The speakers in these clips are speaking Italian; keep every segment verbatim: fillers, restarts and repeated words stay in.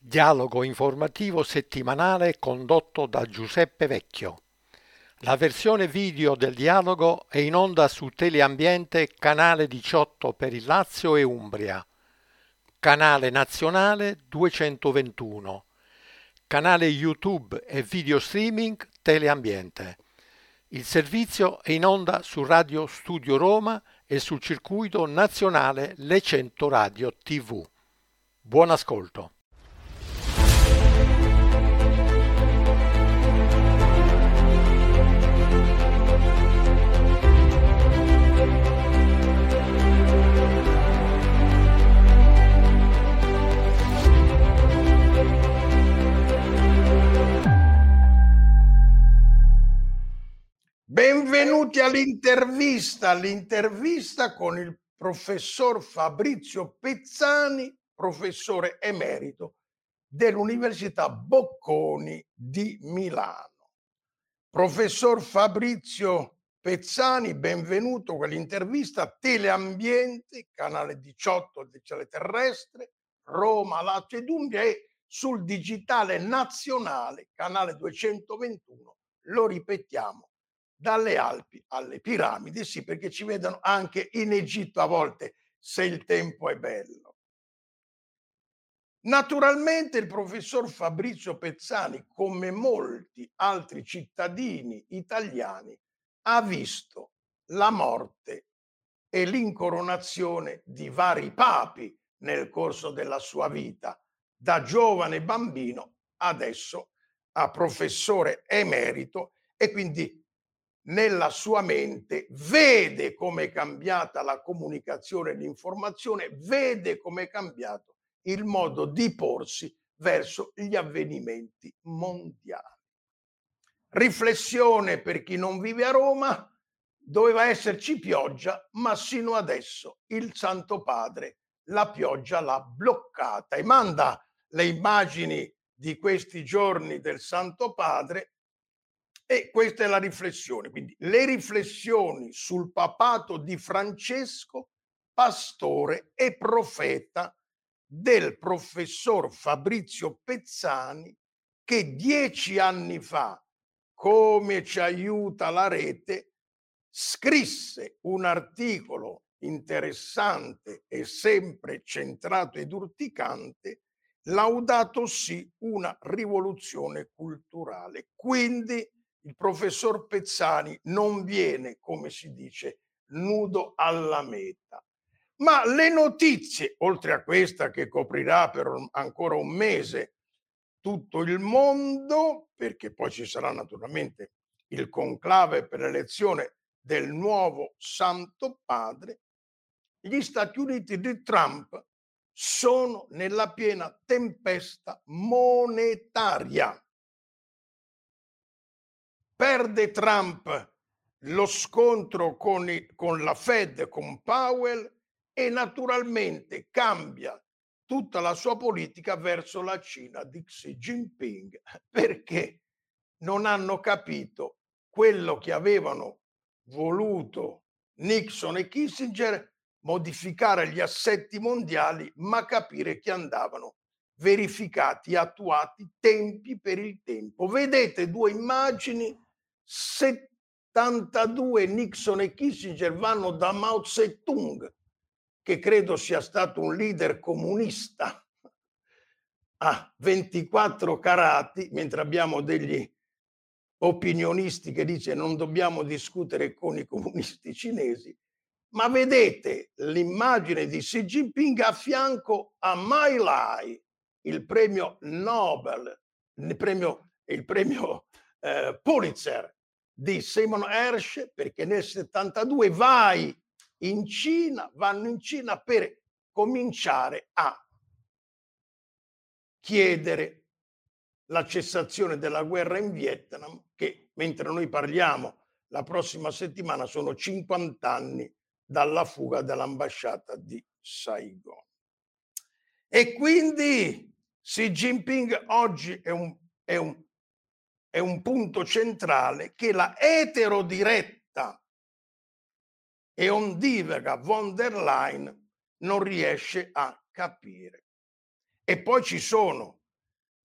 Dialogo informativo settimanale condotto da Giuseppe Vecchio. La versione video del dialogo è in onda su Teleambiente canale diciotto per il Lazio e Umbria, canale nazionale duecentoventuno, canale YouTube e video streaming Teleambiente. Il servizio è in onda su Radio Studio Roma e sul circuito nazionale Le cento Radio tivù. Buon ascolto. Benvenuti all'intervista, l'intervista con il professor Fabrizio Pezzani, professore emerito dell'Università Bocconi di Milano. Professor Fabrizio Pezzani, benvenuto con l'intervista Teleambiente, canale diciotto del Cielo Terrestre, Roma, Lazio ed Umbria e sul digitale nazionale, canale duecentoventuno, lo ripetiamo, dalle Alpi alle piramidi, sì, perché ci vedono anche in Egitto a volte, se il tempo è bello. Naturalmente il professor Fabrizio Pezzani, come molti altri cittadini italiani, ha visto la morte e l'incoronazione di vari papi nel corso della sua vita, da giovane bambino adesso a professore emerito, e quindi nella sua mente vede come è cambiata la comunicazione e l'informazione, vede come è cambiato il modo di porsi verso gli avvenimenti mondiali. Riflessione per chi non vive a Roma: doveva esserci pioggia, ma sino adesso il Santo Padre la pioggia l'ha bloccata e manda le immagini di questi giorni del Santo Padre. E questa è la riflessione, quindi le riflessioni sul papato di Francesco, pastore e profeta, del professor Fabrizio Pezzani, che dieci anni fa, come ci aiuta la rete, scrisse un articolo interessante e sempre centrato ed urticante, laudato sì una rivoluzione culturale. Quindi il professor Pezzani non viene, come si dice, nudo alla meta. Ma le notizie, oltre a questa che coprirà per ancora un mese tutto il mondo, perché poi ci sarà naturalmente il conclave per l'elezione del nuovo Santo Padre, gli Stati Uniti di Trump sono nella piena tempesta monetaria. Perde Trump lo scontro con, i, con la Fed, con Powell, e naturalmente cambia tutta la sua politica verso la Cina di Xi Jinping, perché non hanno capito quello che avevano voluto Nixon e Kissinger, modificare gli assetti mondiali, ma capire che andavano verificati e attuati tempi per il tempo. Vedete due immagini: settantadue Nixon e Kissinger vanno da Mao Zedong, che credo sia stato un leader comunista, a ventiquattro carati, mentre abbiamo degli opinionisti che dice non dobbiamo discutere con i comunisti cinesi. Ma vedete l'immagine di Xi Jinping a fianco a My Lai, il premio Nobel, il premio, il premio eh, Pulitzer di Simon Hersh, perché nel settantadue vai in Cina, vanno in Cina per cominciare a chiedere la cessazione della guerra in Vietnam, che mentre noi parliamo la prossima settimana sono cinquanta anni dalla fuga dell'ambasciata di Saigon. E quindi Xi Jinping oggi è un, è un, è un punto centrale che la eterodiretta e ondivaga von der Leyen non riesce a capire. E poi ci sono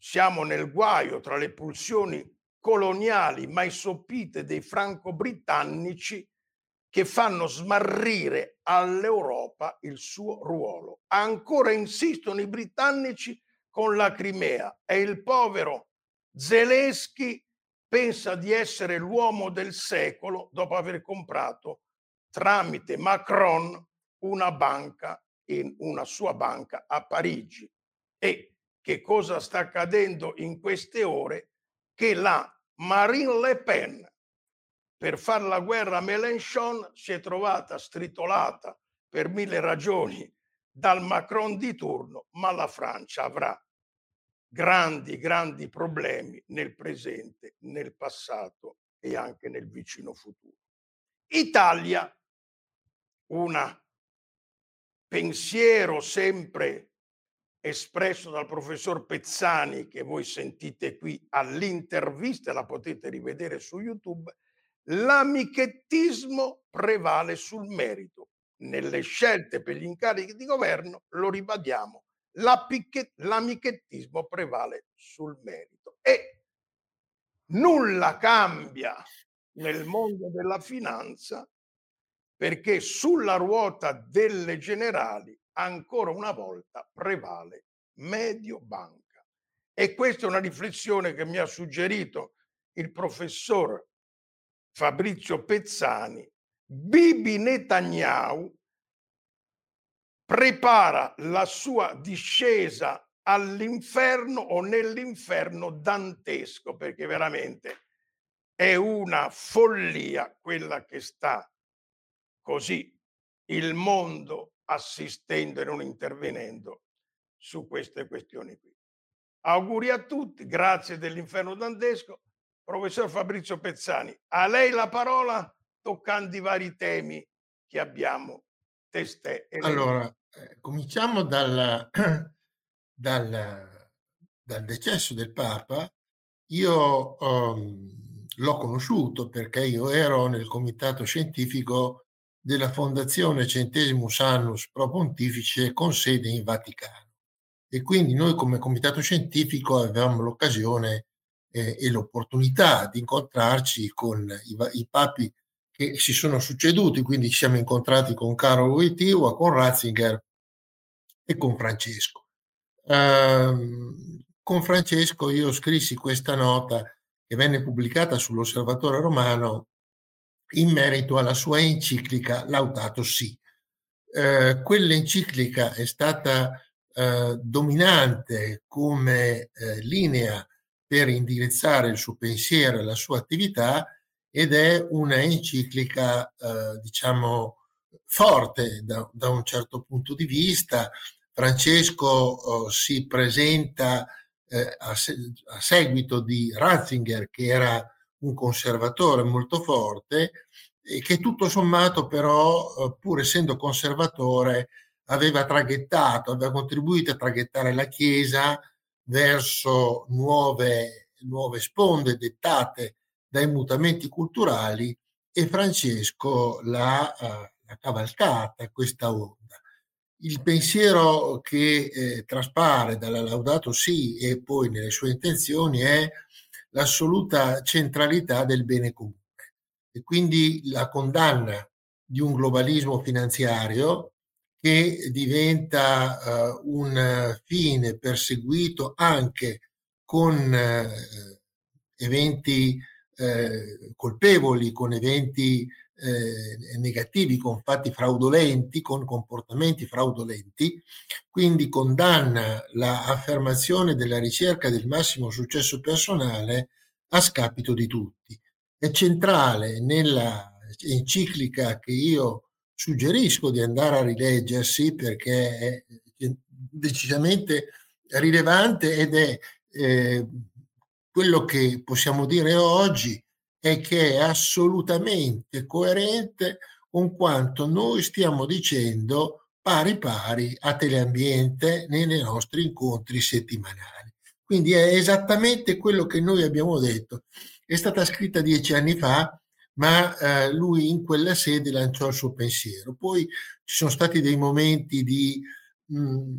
siamo nel guaio tra le pulsioni coloniali mai sopite dei franco-britannici che fanno smarrire all'Europa il suo ruolo. Ancora insistono i britannici con la Crimea e il povero Zelensky pensa di essere l'uomo del secolo dopo aver comprato tramite Macron una banca in una sua banca a Parigi. E che cosa sta accadendo in queste ore? Che la Marine Le Pen, per fare la guerra a Mélenchon, si è trovata stritolata per mille ragioni dal Macron di turno, ma la Francia avrà grandi, grandi problemi nel presente, nel passato e anche nel vicino futuro. Italia, un pensiero sempre espresso dal professor Pezzani, che voi sentite qui all'intervista, la potete rivedere su YouTube, l'amichettismo prevale sul merito. Nelle scelte per gli incarichi di governo, lo ribadiamo, l'amichettismo prevale sul merito. E nulla cambia nel mondo della finanza, perché sulla ruota delle generali ancora una volta prevale Mediobanca. E questa è una riflessione che mi ha suggerito il professor Fabrizio Pezzani. Bibi Netanyahu prepara la sua discesa all'inferno o nell'inferno dantesco, perché veramente è una follia quella che sta così il mondo assistendo e non intervenendo su queste questioni qui. Auguri a tutti, grazie dell'inferno dantesco. Professor Fabrizio Pezzani, a lei la parola toccando i vari temi che abbiamo testé elencato. Allora, eh, cominciamo dal, dal, dal decesso del Papa. Io um, l'ho conosciuto perché io ero nel comitato scientifico della Fondazione Centesimus Annus Pro Pontifice con sede in Vaticano. E quindi noi come comitato scientifico avevamo l'occasione eh, e l'opportunità di incontrarci con i, i papi che si sono succeduti, quindi ci siamo incontrati con Carlo Wojtyła, con Ratzinger e con Francesco. Uh, con Francesco io scrissi questa nota che venne pubblicata sull'Osservatore Romano in merito alla sua enciclica Laudato Si. Uh, quell'enciclica è stata uh, dominante come uh, linea per indirizzare il suo pensiero e la sua attività, ed è una enciclica uh, diciamo forte da, da un certo punto di vista. Francesco uh, si presenta eh, a, se- a seguito di Ratzinger, che era un conservatore molto forte e che tutto sommato però, uh, pur essendo conservatore, aveva traghettato, aveva contribuito a traghettare la Chiesa verso nuove, nuove sponde dettate dai mutamenti culturali, e Francesco l'ha, uh, l'ha cavalcata questa onda. Il pensiero che eh, traspare dalla Laudato Si e poi nelle sue intenzioni è l'assoluta centralità del bene comune e quindi la condanna di un globalismo finanziario che diventa uh, un fine perseguito anche con uh, eventi uh, colpevoli, con eventi Eh, negativi, con fatti fraudolenti, con comportamenti fraudolenti, quindi condanna l'affermazione della ricerca del massimo successo personale a scapito di tutti. È centrale nella enciclica che io suggerisco di andare a rileggersi perché è decisamente rilevante ed è eh, quello che possiamo dire oggi è che è assolutamente coerente con quanto noi stiamo dicendo pari pari a Teleambiente nei nostri incontri settimanali. Quindi è esattamente quello che noi abbiamo detto. È stata scritta dieci anni fa, ma eh, lui in quella sede lanciò il suo pensiero. Poi ci sono stati dei momenti di mh,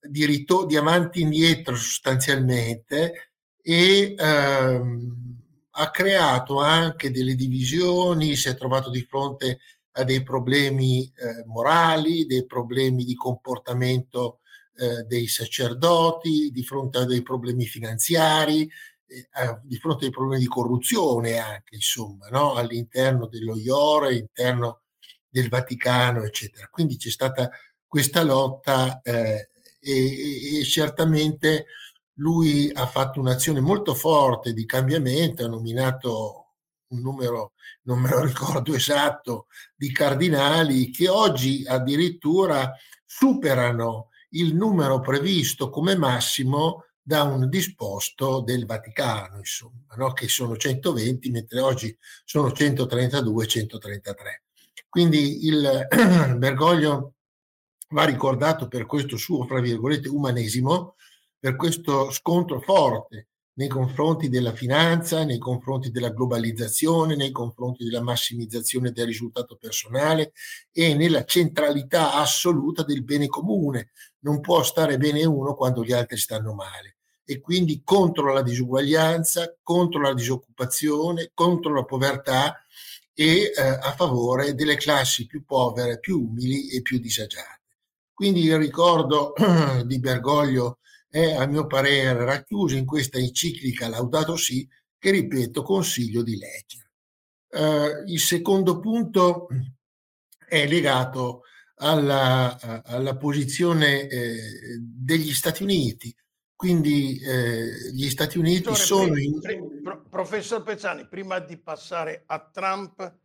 di, rito- di avanti e indietro sostanzialmente, e ehm, ha creato anche delle divisioni, si è trovato di fronte a dei problemi eh, morali, dei problemi di comportamento eh, dei sacerdoti, di fronte a dei problemi finanziari, eh, di fronte ai problemi di corruzione anche, insomma, no? All'interno dello I O R E, all'interno del Vaticano, eccetera. Quindi c'è stata questa lotta eh, e, e certamente lui ha fatto un'azione molto forte di cambiamento, ha nominato un numero, non me lo ricordo esatto, di cardinali che oggi addirittura superano il numero previsto come massimo da un disposto del Vaticano, insomma, no? Che sono centoventi, mentre oggi sono centotrentadue centotrentatré. Quindi il Bergoglio va ricordato per questo suo, fra virgolette, umanesimo, per questo scontro forte nei confronti della finanza, nei confronti della globalizzazione, nei confronti della massimizzazione del risultato personale e nella centralità assoluta del bene comune. Non può stare bene uno quando gli altri stanno male. E quindi contro la disuguaglianza, contro la disoccupazione, contro la povertà e eh, a favore delle classi più povere, più umili e più disagiate. Quindi il ricordo di Bergoglio è, a mio parere, racchiuso in questa enciclica Laudato Si, che, ripeto, consiglio di leggere. Uh, il secondo punto è legato alla, alla posizione eh, degli Stati Uniti. Quindi eh, gli Stati Uniti sono... Prima, in... prima, professor Pezzani, prima di passare a Trump,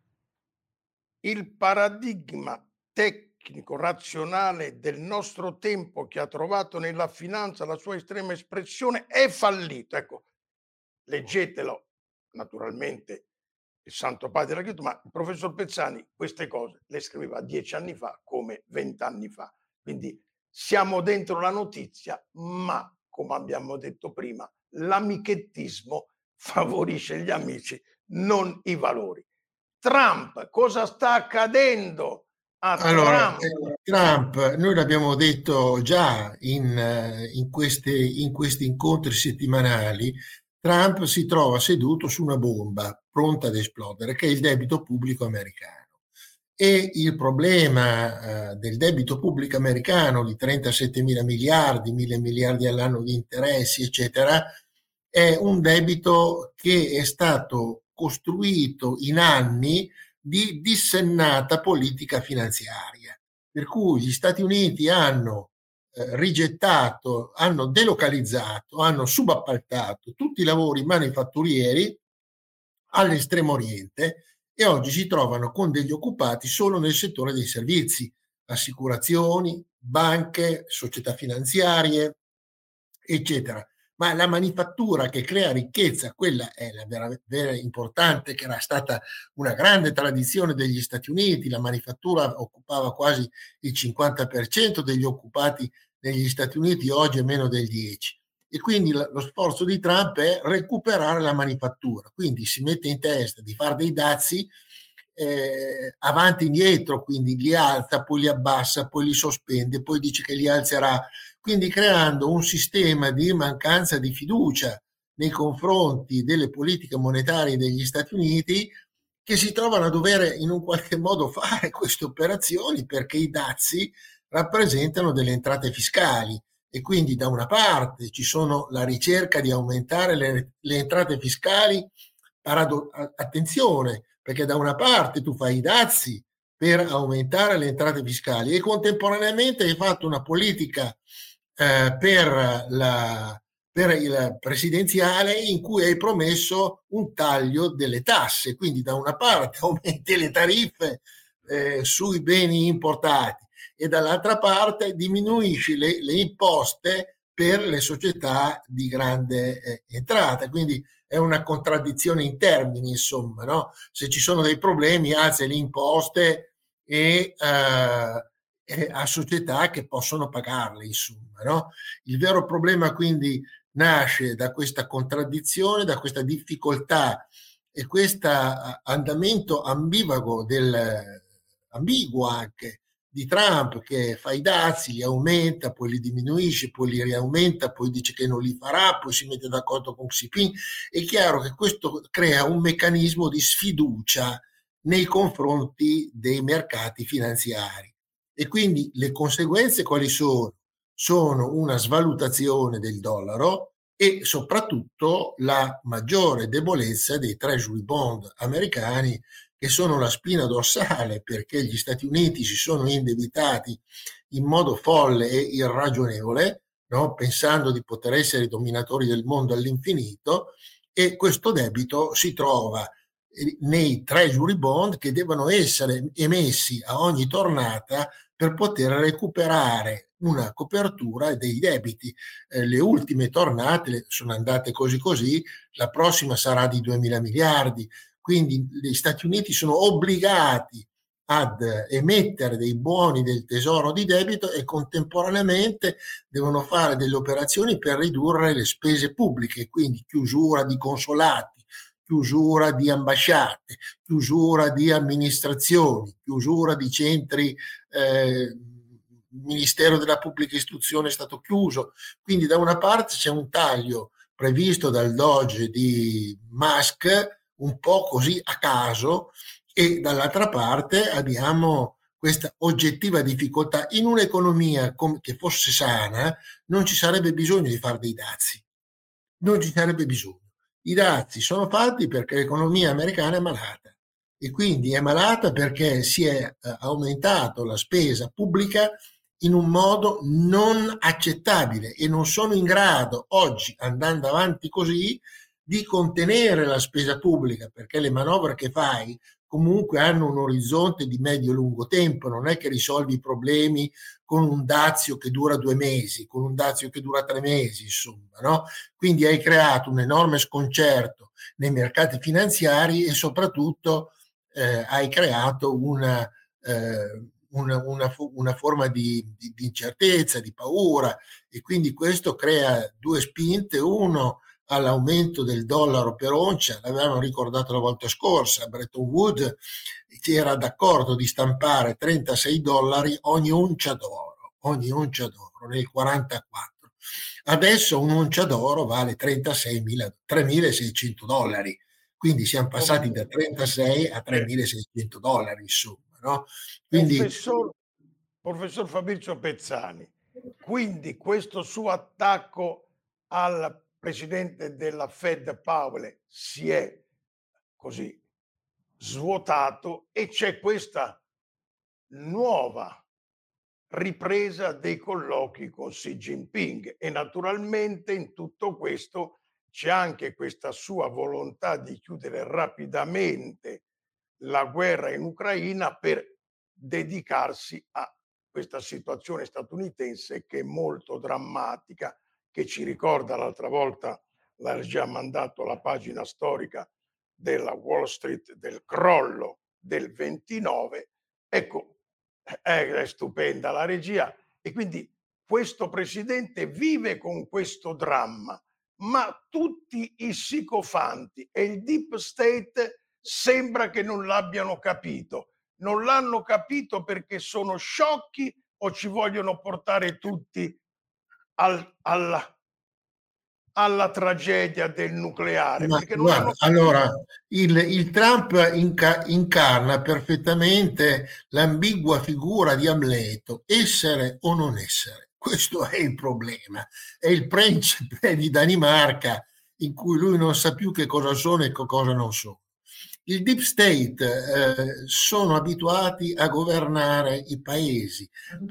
il paradigma tecnico razionale del nostro tempo, che ha trovato nella finanza la sua estrema espressione, è fallito. Ecco, leggetelo, naturalmente il Santo Padre l'ha scritto, ma il professor Pezzani queste cose le scriveva dieci anni fa come vent'anni fa. Quindi siamo dentro la notizia, ma come abbiamo detto prima, l'amichettismo favorisce gli amici, non i valori. Trump, cosa sta accadendo a allora, Trump? Eh, Trump, noi l'abbiamo detto già in, in, queste, in questi incontri settimanali, Trump si trova seduto su una bomba pronta ad esplodere, che è il debito pubblico americano. E il problema eh, del debito pubblico americano di trentasette mila miliardi, mille miliardi all'anno di interessi, eccetera, è un debito che è stato costruito in anni di dissennata politica finanziaria, per cui gli Stati Uniti hanno eh, rigettato, hanno delocalizzato, hanno subappaltato tutti i lavori manifatturieri all'estremo oriente e oggi si trovano con degli occupati solo nel settore dei servizi, assicurazioni, banche, società finanziarie, eccetera. Ma la manifattura che crea ricchezza, quella è la vera, vera importante, che era stata una grande tradizione degli Stati Uniti. La manifattura occupava quasi il cinquanta per cento degli occupati negli Stati Uniti, oggi è meno del dieci per cento. E quindi lo sforzo di Trump è recuperare la manifattura. Quindi si mette in testa di fare dei dazi eh, avanti e indietro, quindi li alza, poi li abbassa, poi li sospende, poi dice che li alzerà. Quindi creando un sistema di mancanza di fiducia nei confronti delle politiche monetarie degli Stati Uniti, che si trovano a dover in un qualche modo fare queste operazioni perché i dazi rappresentano delle entrate fiscali e quindi da una parte ci sono la ricerca di aumentare le, le entrate fiscali, parado- attenzione, perché da una parte tu fai i dazi per aumentare le entrate fiscali e contemporaneamente hai fatto una politica eh, per, la, per il presidenziale in cui hai promesso un taglio delle tasse, quindi da una parte aumenti le tariffe eh, sui beni importati e dall'altra parte diminuisci le, le imposte per le società di grande eh, entrata, quindi è una contraddizione in termini, insomma, no? Se ci sono dei problemi alzi le imposte e, eh, e a società che possono pagarle, insomma, no? Il vero problema quindi nasce da questa contraddizione, da questa difficoltà e questo andamento ambivago del ambiguo anche di Trump, che fa i dazi, li aumenta, poi li diminuisce, poi li riaumenta, poi dice che non li farà, poi si mette d'accordo con Xi Jinping. È chiaro che questo crea un meccanismo di sfiducia nei confronti dei mercati finanziari, e quindi le conseguenze quali sono? Sono una svalutazione del dollaro e soprattutto la maggiore debolezza dei treasury bond americani, che sono la spina dorsale, perché gli Stati Uniti si sono indebitati in modo folle e irragionevole, no? Pensando di poter essere i dominatori del mondo all'infinito, e questo debito si trova nei treasury bond, che devono essere emessi a ogni tornata per poter recuperare una copertura dei debiti. Eh, le ultime tornate sono andate così così, la prossima sarà di duemila miliardi, quindi gli Stati Uniti sono obbligati ad emettere dei buoni del tesoro di debito e contemporaneamente devono fare delle operazioni per ridurre le spese pubbliche, quindi chiusura di consolati, chiusura di ambasciate, chiusura di amministrazioni, chiusura di centri, eh, il Ministero della Pubblica Istruzione è stato chiuso. Quindi da una parte c'è un taglio previsto dal Doge di Musk, un po' così a caso, e dall'altra parte abbiamo questa oggettiva difficoltà. In un'economia che fosse sana non ci sarebbe bisogno di fare dei dazi, non ci sarebbe bisogno. I dazi sono fatti perché l'economia americana è malata, e quindi è malata perché si è eh, aumentato la spesa pubblica in un modo non accettabile, e non sono in grado oggi, andando avanti così, di contenere la spesa pubblica, perché le manovre che fai comunque hanno un orizzonte di medio-lungo tempo, non è che risolvi i problemi con un dazio che dura due mesi, con un dazio che dura tre mesi, insomma, no? Quindi hai creato un enorme sconcerto nei mercati finanziari, e soprattutto eh, hai creato una, eh, una, una, una forma di, di, di incertezza, di paura, e quindi questo crea due spinte: uno all'aumento del dollaro per oncia, l'avevamo ricordato la volta scorsa, Bretton Woods era d'accordo di stampare trentasei dollari ogni oncia d'oro, ogni oncia d'oro nel quarantaquattro. Adesso un'oncia d'oro vale tremilaseicento dollari, quindi siamo passati da trentasei a tremilaseicento dollari, insomma, no? Quindi... Professor, professor Fabrizio Pezzani, quindi questo suo attacco al presidente della Fed Powell si è così svuotato, e c'è questa nuova ripresa dei colloqui con Xi Jinping, e naturalmente in tutto questo c'è anche questa sua volontà di chiudere rapidamente la guerra in Ucraina per dedicarsi a questa situazione statunitense, che è molto drammatica, che ci ricorda, l'altra volta l'ha già mandato la pagina storica della Wall Street, del crollo del ventinove. Ecco, è stupenda la regia, e quindi questo presidente vive con questo dramma, ma tutti i sicofanti e il deep state sembra che non l'abbiano capito. Non l'hanno capito perché sono sciocchi, o ci vogliono portare tutti al, alla, alla tragedia del nucleare? Ma, Perché non guarda, hanno capito. allora, il, il Trump inca, incarna perfettamente l'ambigua figura di Amleto: essere o non essere. Questo è il problema. È il principe di Danimarca, in cui lui non sa più che cosa sono e che cosa non sono. Il deep state eh, sono abituati a governare i paesi,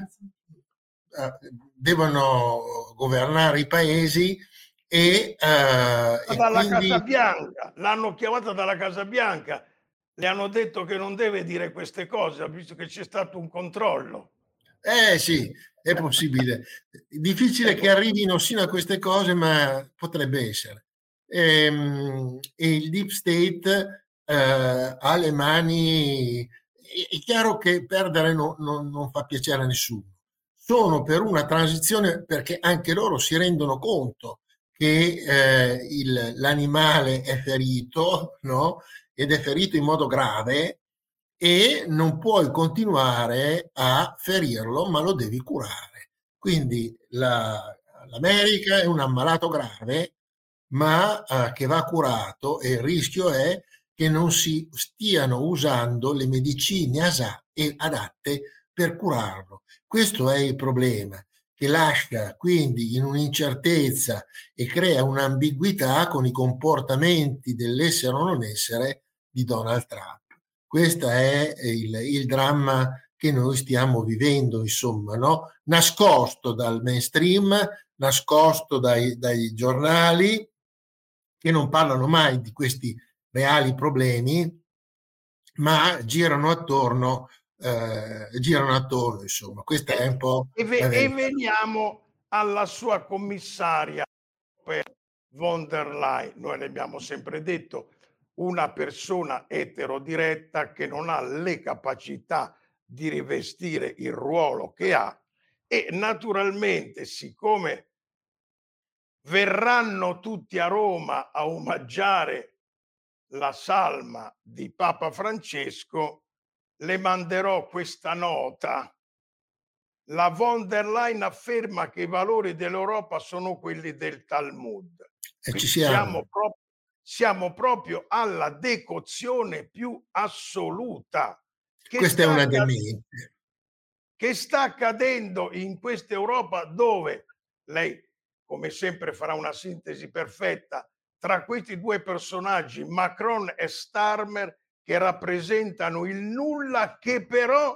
eh, devono governare i paesi e, eh, e Dalla quindi... Casa Bianca, l'hanno chiamata dalla Casa Bianca, le hanno detto che non deve dire queste cose, visto che c'è stato un controllo. Eh sì, è possibile. Difficile che arrivino sino a queste cose, ma potrebbe essere. E, e il deep state eh, ha le mani... È chiaro che perdere no, no, non fa piacere a nessuno. Sono per una transizione, perché anche loro si rendono conto che eh, il, l'animale è ferito, no? Ed è ferito in modo grave, e non puoi continuare a ferirlo, ma lo devi curare. Quindi la, l'America è un ammalato grave, ma eh, che va curato, e il rischio è che non si stiano usando le medicine asa- e adatte per curarlo. Questo è il problema, che lascia quindi in un'incertezza e crea un'ambiguità con i comportamenti dell'essere o non essere di Donald Trump. Questo è il, il dramma che noi stiamo vivendo, insomma, no? Nascosto dal mainstream, nascosto dai, dai giornali, che non parlano mai di questi reali problemi, ma girano attorno, eh, girano attorno, insomma. Questa è un po' E, ve- la e verità. veniamo alla sua commissaria von der Leyen. Noi le abbiamo sempre detto, una persona eterodiretta che non ha le capacità di rivestire il ruolo che ha, e naturalmente, siccome verranno tutti a Roma a omaggiare la salma di Papa Francesco, le manderò questa nota. La von der Leyen afferma che i valori dell'Europa sono quelli del Talmud. E ci Quindi siamo. siamo, pro- siamo proprio alla decozione più assoluta che Questa è sta, una accad- demente. che sta accadendo in questa Europa, dove lei, come sempre, farà una sintesi perfetta tra questi due personaggi, Macron e Starmer, che rappresentano il nulla, che però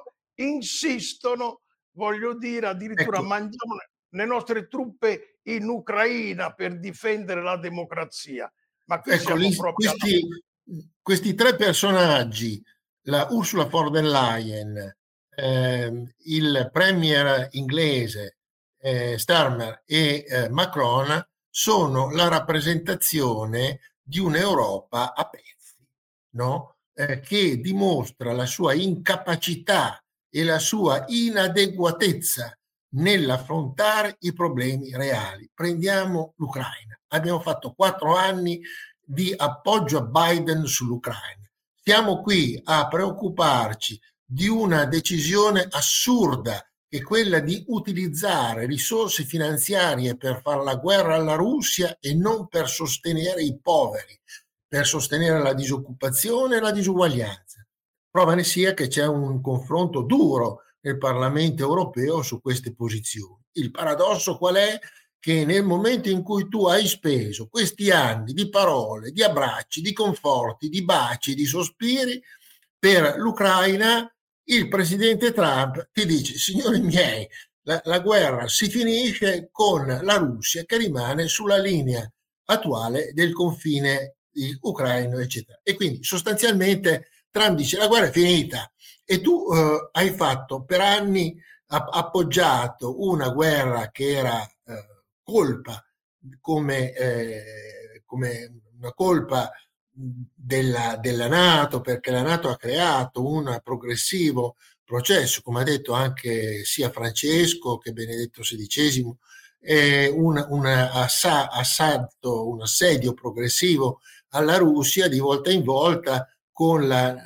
insistono, voglio dire, addirittura Ecco, mandiamo le nostre truppe in Ucraina per difendere la democrazia. Ma qui ecco siamo lì, proprio alla... questi, questi tre personaggi, la Ursula von der Leyen, ehm, il premier inglese eh, Starmer e eh, Macron, sono la rappresentazione di un'Europa a pezzi, no? Eh, che dimostra la sua incapacità e la sua inadeguatezza nell'affrontare i problemi reali. Prendiamo l'Ucraina. Abbiamo fatto quattro anni di appoggio a Biden sull'Ucraina. Siamo qui a preoccuparci di una decisione assurda, che è quella di utilizzare risorse finanziarie per fare la guerra alla Russia e non per sostenere i poveri, per sostenere la disoccupazione e la disuguaglianza. Prova ne sia che c'è un confronto duro nel Parlamento europeo su queste posizioni. Il paradosso qual è? Che nel momento in cui tu hai speso questi anni di parole, di abbracci, di conforti, di baci, di sospiri per l'Ucraina, il presidente Trump ti dice: signori miei, la, la guerra si finisce con la Russia che rimane sulla linea attuale del confine ucraino, eccetera. E quindi sostanzialmente Trump dice: la guerra è finita. E tu eh, hai fatto per anni, ha, appoggiato una guerra che era eh, colpa, come, eh, come una colpa della, della NATO, perché la NATO ha creato un progressivo processo, come ha detto anche sia Francesco che Benedetto sedicesimo, eh, un, un assa, assalto, un assedio progressivo alla Russia di volta in volta, con la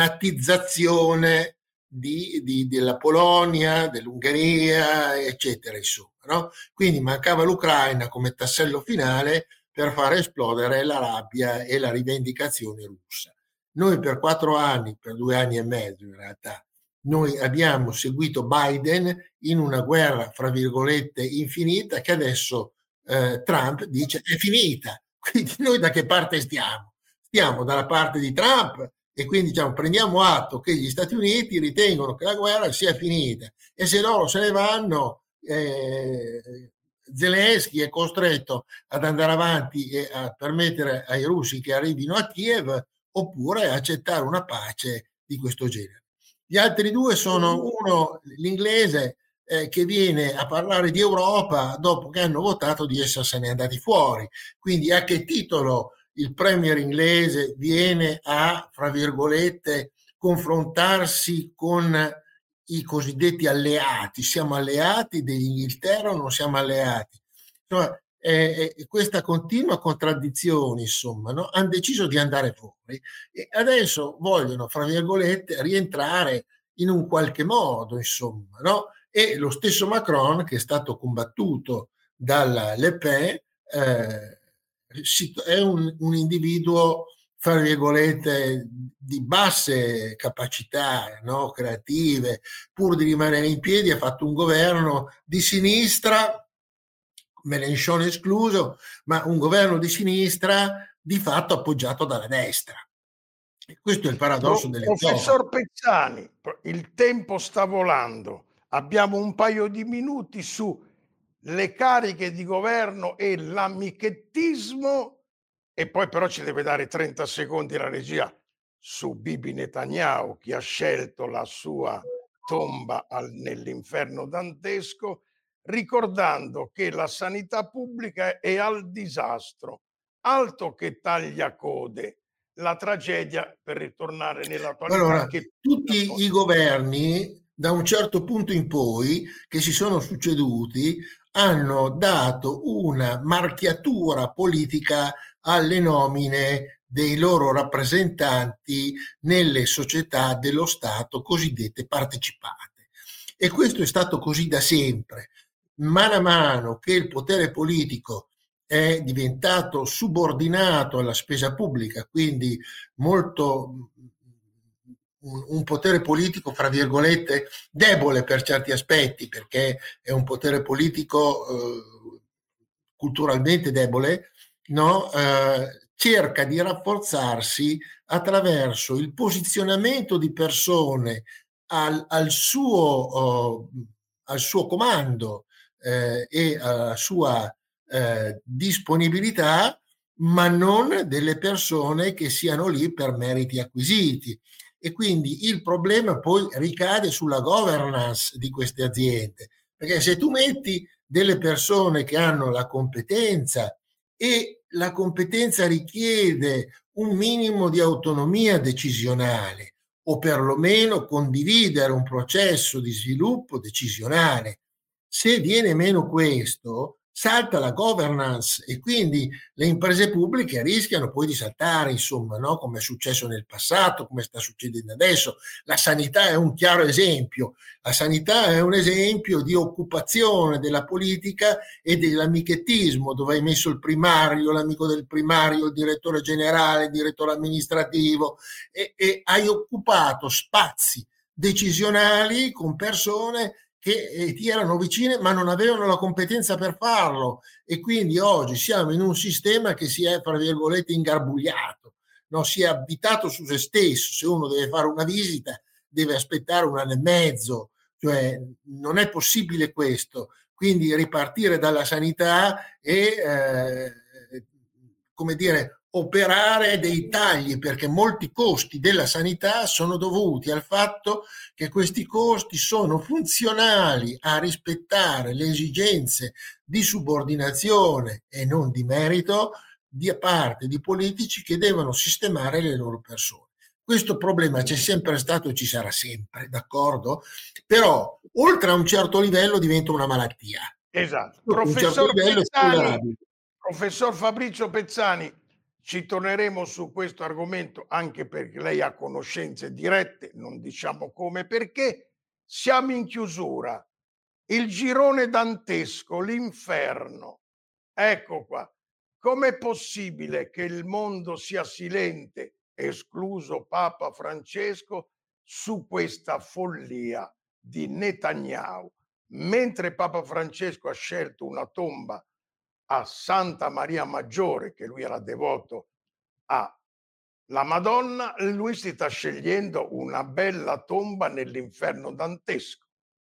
natizzazione di, di, della Polonia, dell'Ungheria, eccetera, insomma, no? Quindi mancava l'Ucraina come tassello finale per far esplodere la rabbia e la rivendicazione russa. Noi per quattro anni, per due anni e mezzo in realtà, noi abbiamo seguito Biden in una guerra, fra virgolette, infinita, che adesso eh, Trump dice è finita. Quindi noi da che parte stiamo? Stiamo dalla parte di Trump, e quindi diciamo, prendiamo atto che gli Stati Uniti ritengono che la guerra sia finita, e se loro se ne vanno, eh, Zelensky è costretto ad andare avanti e a permettere ai russi che arrivino a Kiev, oppure accettare una pace di questo genere. Gli altri due sono uno, l'inglese, eh, che viene a parlare di Europa dopo che hanno votato di essersene andati fuori. Quindi a che titolo il premier inglese viene a, fra virgolette, confrontarsi con i cosiddetti alleati? Siamo alleati dell'Inghilterra o non siamo alleati? Insomma, eh, eh, questa continua contraddizione, insomma, no? Hanno deciso di andare fuori e adesso vogliono, fra virgolette, rientrare in un qualche modo, insomma, no? E lo stesso Macron, che è stato combattuto dalla Le Pen, eh, è un, un individuo, fra virgolette, di basse capacità, no? Creative, pur di rimanere in piedi, ha fatto un governo di sinistra, Mélenchon escluso, ma un governo di sinistra di fatto appoggiato dalla destra. E questo è il paradosso Pro, delle professor Pezzani, il tempo sta volando. Abbiamo un paio di minuti su le cariche di governo e l'amichettismo, e poi però ci deve dare trenta secondi la regia su Bibi Netanyahu, che ha scelto la sua tomba al, nell'inferno dantesco, ricordando che la sanità pubblica è al disastro, altro che tagliacode, la tragedia, per ritornare nell'attualità, Allora, che tutti i governi, da un certo punto in poi, che si sono succeduti, hanno dato una marchiatura politica alle nomine dei loro rappresentanti nelle società dello Stato cosiddette partecipate. E questo è stato così da sempre. Man mano che il potere politico è diventato subordinato alla spesa pubblica, quindi molto un, un potere politico, fra virgolette, debole per certi aspetti, perché è un potere politico eh, culturalmente debole, no? Eh, cerca di rafforzarsi attraverso il posizionamento di persone al, al, suo, uh, al suo comando eh, e alla sua eh, disponibilità, ma non delle persone che siano lì per meriti acquisiti. E quindi il problema poi ricade sulla governance di queste aziende, perché se tu metti delle persone che hanno la competenza e la competenza richiede un minimo di autonomia decisionale o perlomeno condividere un processo di sviluppo decisionale, se viene meno questo, salta la governance e quindi le imprese pubbliche rischiano poi di saltare, insomma, no? Come è successo nel passato, come sta succedendo adesso. La sanità è un chiaro esempio. La sanità è un esempio di occupazione della politica e dell'amichettismo, dove hai messo il primario, l'amico del primario, il direttore generale, il direttore amministrativo e, e hai occupato spazi decisionali con persone che ti erano vicine ma non avevano la competenza per farlo, e quindi oggi siamo in un sistema che si è, fra virgolette, ingarbugliato, no? Si è abitato su se stesso. Se uno deve fare una visita deve aspettare un anno e mezzo, cioè non è possibile questo. Quindi ripartire dalla sanità e eh, come dire, operare dei tagli, perché molti costi della sanità sono dovuti al fatto che questi costi sono funzionali a rispettare le esigenze di subordinazione e non di merito di parte di politici che devono sistemare le loro persone. Questo problema c'è sempre stato e ci sarà sempre, d'accordo? Però oltre a un certo livello diventa una malattia. Esatto. Professor certo Pezzani, professor Fabrizio Pezzani, ci torneremo su questo argomento anche perché lei ha conoscenze dirette, non diciamo come, perché siamo in chiusura. Il girone dantesco, l'inferno. Ecco qua. Com'è possibile che il mondo sia silente, escluso Papa Francesco, su questa follia di Netanyahu, mentre Papa Francesco ha scelto una tomba a Santa Maria Maggiore, che lui era devoto alla Madonna, lui si sta scegliendo una bella tomba nell'inferno dantesco.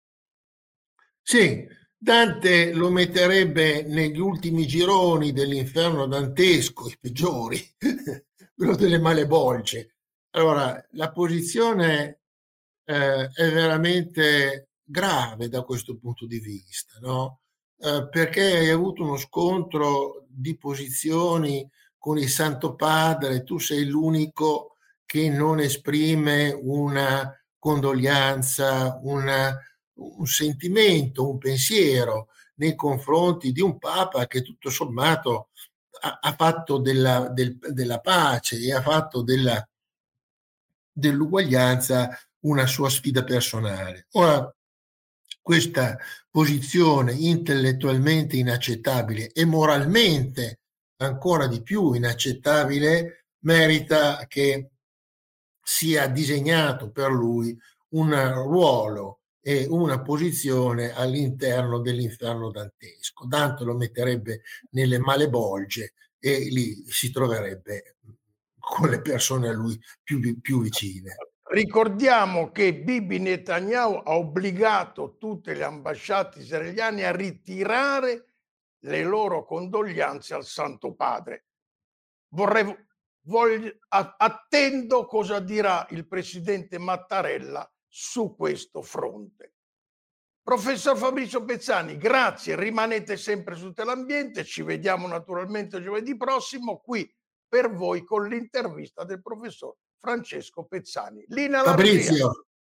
Sì, Dante lo metterebbe negli ultimi gironi dell'inferno dantesco, i peggiori, quello delle malebolge. Allora, la posizione eh, è veramente grave da questo punto di vista, no? Eh, perché hai avuto uno scontro di posizioni con il Santo Padre, tu sei l'unico che non esprime una condoglianza, una, un sentimento, un pensiero, nei confronti di un Papa che tutto sommato ha, ha fatto della, del, della pace e ha fatto della, dell'uguaglianza una sua sfida personale. Ora, questa posizione intellettualmente inaccettabile e moralmente ancora di più inaccettabile merita che sia disegnato per lui un ruolo e una posizione all'interno dell'inferno dantesco. Dante lo metterebbe nelle malebolge e lì si troverebbe con le persone a lui più, più vicine. Ricordiamo che Bibi Netanyahu ha obbligato tutte le ambasciate israeliane a ritirare le loro condoglianze al Santo Padre. Vorrei, voglio, attendo cosa dirà il presidente Mattarella su questo fronte. Professor Fabrizio Pezzani, grazie, rimanete sempre su Telambiente, ci vediamo naturalmente giovedì prossimo qui per voi con l'intervista del professor Francesco Pezzani. Linea alla regia. Fabrizio,